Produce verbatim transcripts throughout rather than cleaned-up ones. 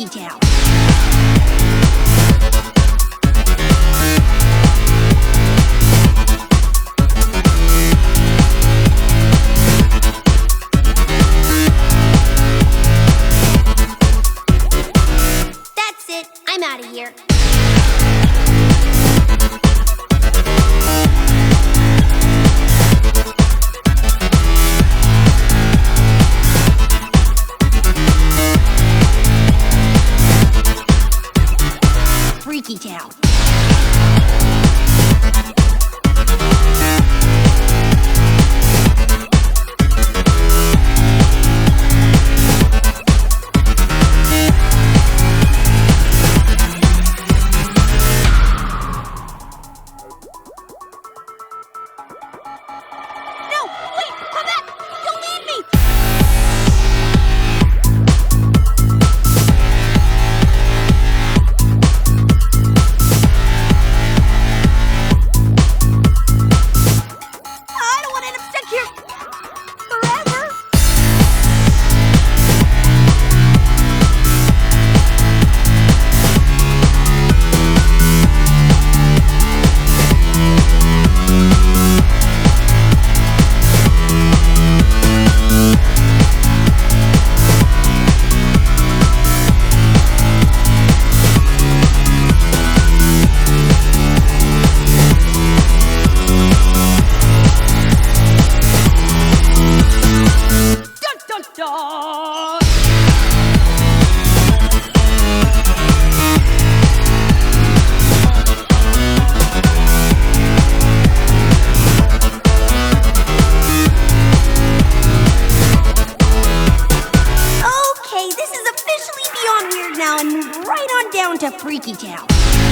Freaky Town. That's it. I'm out of here. Freaky Town. No! Wait! Come back! Don't leave me! I don't want to end up stuck here forever. Dun dun dun! Okay, this is officially beyond weird now and move right on down to Freaky Town.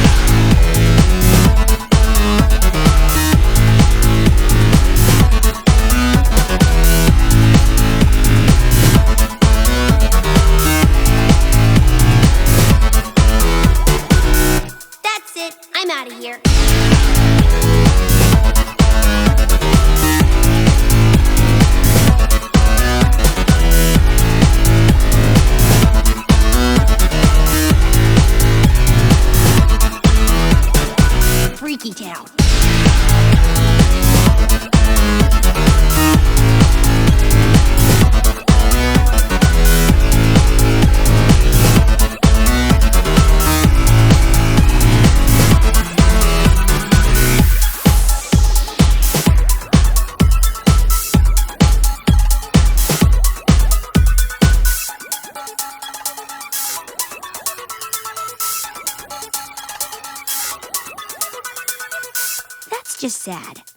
That's it. I'm out of here. Freaky Town. That's just sad.